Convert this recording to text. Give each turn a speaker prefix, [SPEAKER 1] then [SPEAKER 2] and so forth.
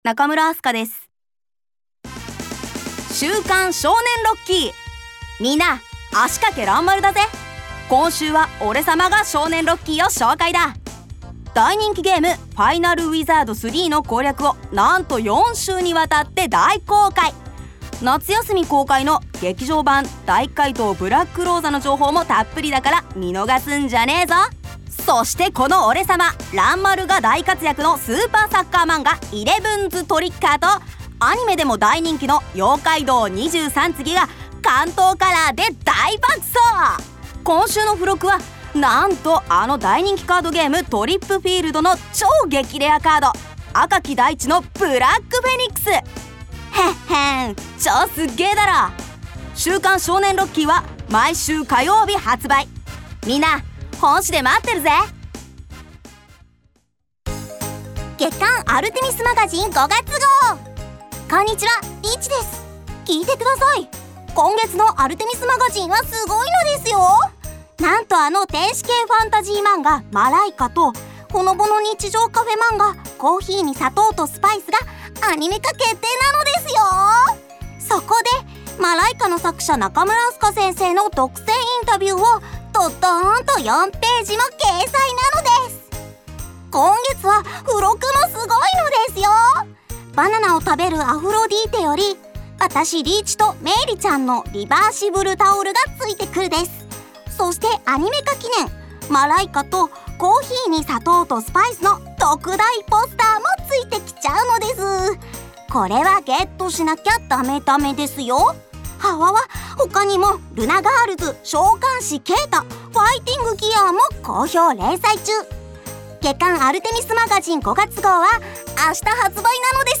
[SPEAKER 1] 中村明日香です。週刊少年ロッキー、みんな足掛け乱丸だぜ。今週は俺様が少年ロッキーを紹介だ。大人気ゲームファイナルウィザード3の攻略をなんと4週にわたって大公開。夏休み公開の劇場版大怪盗ブラックローザの情報もたっぷりだから見逃すんじゃねえぞ。そしてこの俺様乱丸が大活躍のスーパーサッカー漫画イレブンズトリッカーとアニメでも大人気の妖怪道23次が関東カラーで大爆走。今週の付録はなんとあの大人気カードゲームトリップフィールドの超激レアカード赤木大地のブラックフェニックス。へっへん、超すっげえだろ。週刊少年ロッキーは毎週火曜日発売。みんな本誌で待ってるぜ。
[SPEAKER 2] 月刊アルテミスマガジン5月号。こんにちは、リーチです。聞いてください。今月のアルテミスマガジンはすごいのですよ。なんとあの天使系ファンタジー漫画マライカとほのぼの日常カフェ漫画コーヒーに砂糖とスパイスがアニメ化決定なのですよ。そこでマライカの作者中村明日香先生の独占インタビューをドドーンと4ページも掲載なのです。今月は付録もすごいのですよ。バナナを食べるアフロディーテより私リーチとメイリちゃんのリバーシブルタオルがついてくるです。そしてアニメ化記念マライカとコーヒーに砂糖とスパイスの特大ポスターもついてきちゃうのです。これはゲットしなきゃダメですよ。はわわ、他にもルナガールズ、召喚師ケータ、ファイティングギアも好評連載中。月刊アルテミスマガジン5月号は明日発売なのです。